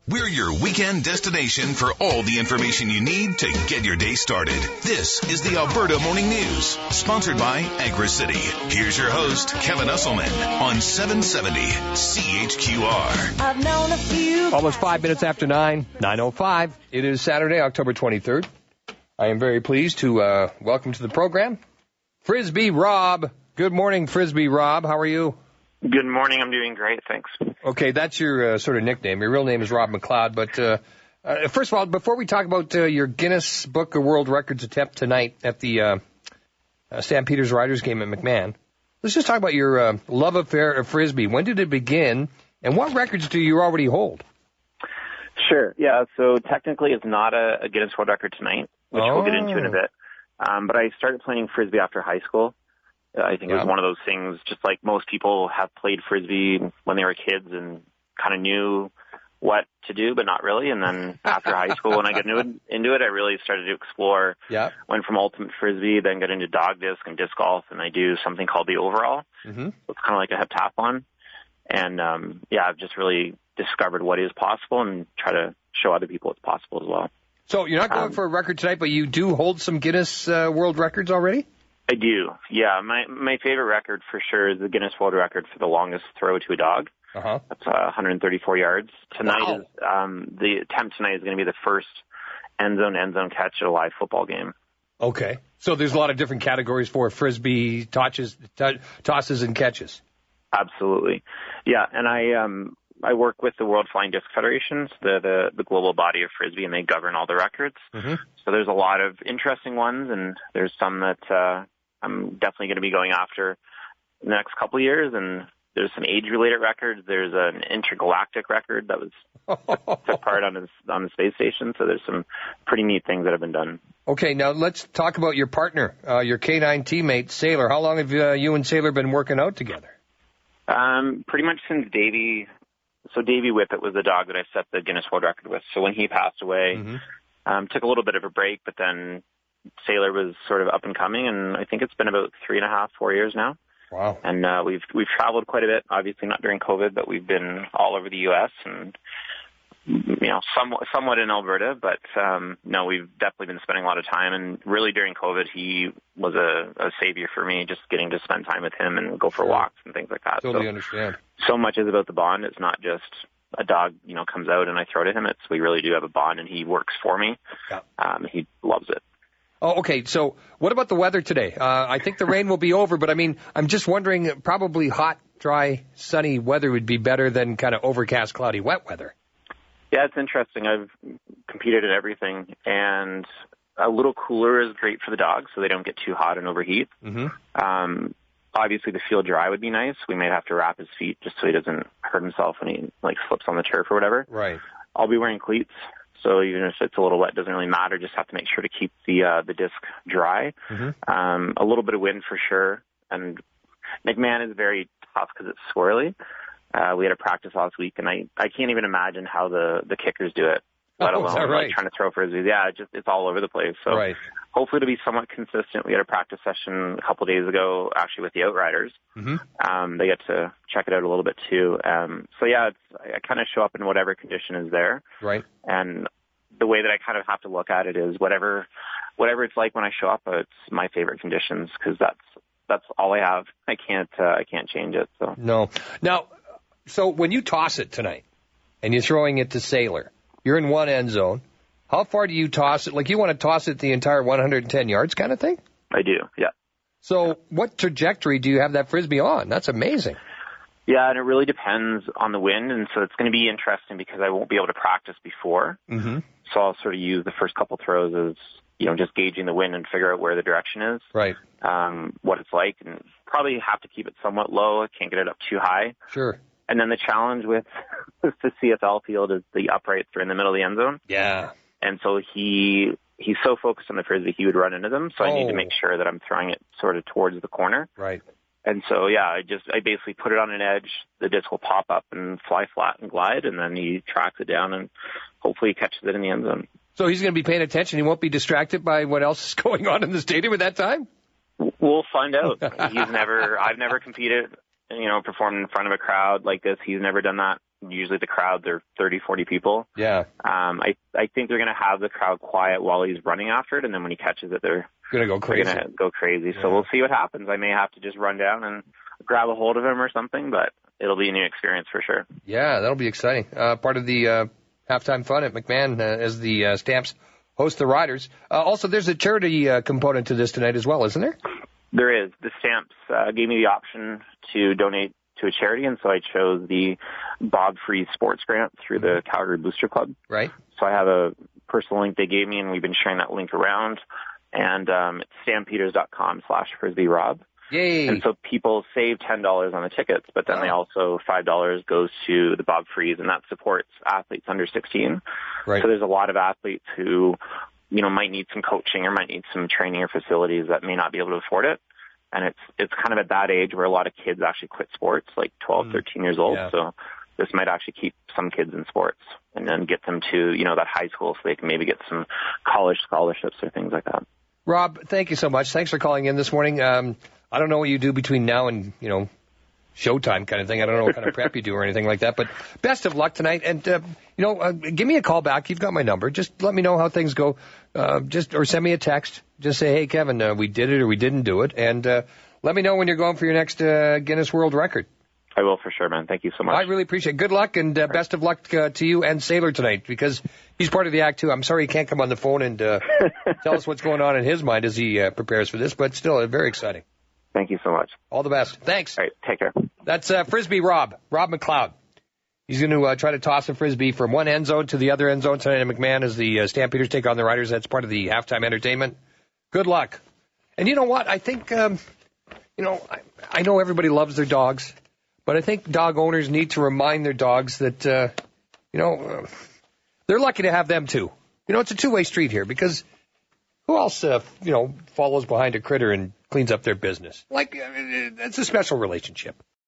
We're your weekend destination for all the information you need to get your day started. This is the Alberta Morning News, sponsored by AgriCity. Here's your host, Kevin Usselman, on 770 CHQR. I've known a few. Almost 5 minutes after 9, 9:05. It is Saturday, October 23rd. I am very pleased to welcome to the program Frisbee Rob. Good morning, Frisbee Rob. How are you? Good morning. I'm doing great, thanks. Okay, that's your sort of nickname. Your real name is Rob McLeod. But first of all, before we talk about your Guinness Book of World Records attempt tonight at the Stampeders Riders game at McMahon, let's just talk about your love affair of Frisbee. When did it begin, and what records do you already hold? Sure. Yeah, so technically it's not a Guinness World Record tonight, which we'll get into in a bit. But I started playing Frisbee after high school. I think it was one of those things, just like most people have played Frisbee when they were kids and kind of knew what to do, but not really. And then after high school, when I got into it, I really started to explore. Yeah. Went from ultimate Frisbee, then got into dog disc and disc golf, and I do something called the overall. Mm-hmm. So it's kind of like a heptathlon. And, I've just really discovered what is possible and try to show other people it's possible as well. So you're not going for a record tonight, but you do hold some Guinness World Records already? I do, yeah. My favorite record for sure is the Guinness World Record for the longest throw to a dog. Uh-huh. That's 134 yards. Tonight is the attempt tonight is going to be the first end zone catch at a live football game. Okay, so there's a lot of different categories for Frisbee tosses and catches. Absolutely, yeah. And I work with the World Flying Disc Federation, the global body of Frisbee, and they govern all the records. Mm-hmm. So there's a lot of interesting ones, and there's some that I'm definitely going to be going after in the next couple of years. And there's some age-related records. There's an intergalactic record that was took part on the space station. So there's some pretty neat things that have been done. Okay, now let's talk about your partner, your K9 teammate, Sailor. How long have you and Sailor been working out together? Pretty much since Davey. So Davey Whippet was the dog that I set the Guinness World Record with. So when he passed away, took a little bit of a break, but then Sailor was sort of up and coming, and I think it's been about 3.5, 4 years now. Wow. And we've traveled quite a bit, obviously not during COVID, but we've been all over the U.S. and, somewhat in Alberta, but no, we've definitely been spending a lot of time. And really during COVID, he was a savior for me, just getting to spend time with him and go for walks and things like that. Totally understand. So much is about the bond. It's not just a dog, comes out and I throw to him. We really do have a bond, and he works for me. Yeah. He loves it. Oh, okay. So what about the weather today? I think the rain will be over, but I'm just wondering, probably hot, dry, sunny weather would be better than kind of overcast, cloudy, wet weather. Yeah, it's interesting. I've competed in everything, and a little cooler is great for the dogs so they don't get too hot and overheat. Mm-hmm. Obviously, the field dry would be nice. We might have to wrap his feet just so he doesn't hurt himself when he slips on the turf or whatever. Right. I'll be wearing cleats, so even if it's a little wet, it doesn't really matter. Just have to make sure to keep the disc dry. Mm-hmm. A little bit of wind for sure, and McMahon is very tough because it's swirly. We had a practice last week, and I can't even imagine how the kickers do it, let alone trying to throw frisbees. Yeah, it's all over the place. So hopefully it'll be somewhat consistent. We had a practice session a couple of days ago, actually, with the Outriders. Mm-hmm. They get to check it out a little bit too. I kind of show up in whatever condition is there. Right. And the way that I kind of have to look at it is whatever it's like when I show up, it's my favorite conditions, because that's all I have. I can't change it. So no. Now, so when you toss it tonight and you're throwing it to Sailor, you're in one end zone. How far do you toss it? Like, you want to toss it the entire 110 yards kind of thing? I do, yeah. So what trajectory do you have that Frisbee on? That's amazing. Yeah, and it really depends on the wind, and so it's going to be interesting because I won't be able to practice before. Mm-hmm. So I'll sort of use the first couple throws as, just gauging the wind and figure out where the direction is. Right. What it's like, and probably have to keep it somewhat low. I can't get it up too high. Sure. And then the challenge with the CFL field is the uprights are in the middle of the end zone. Yeah. And so he's so focused on the Frisbee, he would run into them. So I need to make sure that I'm throwing it sort of towards the corner. Right. And so, I basically put it on an edge. The disc will pop up and fly flat and glide, and then he tracks it down and hopefully catches it in the end zone. So he's going to be paying attention. He won't be distracted by what else is going on in the stadium at that time? We'll find out. I've never competed, performed in front of a crowd like this. He's never done that. usually the crowds are 30, 40 people. Yeah. I think they're going to have the crowd quiet while he's running after it, and then when he catches it, they're going to go crazy. Yeah. So we'll see what happens. I may have to just run down and grab a hold of him or something, but it'll be a new experience for sure. Yeah, that'll be exciting. Part of the halftime fun at McMahon as the Stamps host the Riders. Also, there's a charity component to this tonight as well, isn't there? There is. The Stamps gave me the option to donate to a charity, and so I chose the Bob Freeze Sports Grant through the Calgary Booster Club. Right. So I have a personal link they gave me, and we've been sharing that link around. And it's stampeders.com/FrisbeeRob. Yay. And so people save $10 on the tickets, but then they also $5 goes to the Bob Freeze, and that supports athletes under 16. Right. So there's a lot of athletes who, might need some coaching or might need some training or facilities that may not be able to afford it. And it's kind of at that age where a lot of kids actually quit sports, like 12, 13 years old. Yeah. So this might actually keep some kids in sports and then get them to, that high school so they can maybe get some college scholarships or things like that. Rob, thank you so much. Thanks for calling in this morning. I don't know what you do between now and, showtime kind of thing. I don't know what kind of prep you do or anything like that, but best of luck tonight. And, give me a call back. You've got my number. Just let me know how things go. Or send me a text. Just say, hey, Kevin, we did it or we didn't do it. And let me know when you're going for your next Guinness World Record. I will for sure, man. Thank you so much. I really appreciate it. Good luck and best of luck to you and Sailor tonight because he's part of the act, too. I'm sorry he can't come on the phone and tell us what's going on in his mind as he prepares for this, but still very exciting. Thank you so much. All the best. Thanks. All right. Take care. That's Frisbee Rob McLeod. He's going to try to toss a Frisbee from one end zone to the other end zone tonight in McMahon as the Stampeders take on the Riders. That's part of the halftime entertainment. Good luck. And you know what? I think, I know everybody loves their dogs, but I think dog owners need to remind their dogs that, they're lucky to have them too. It's a two-way street here because who else, follows behind a critter and cleans up their business? It's a special relationship.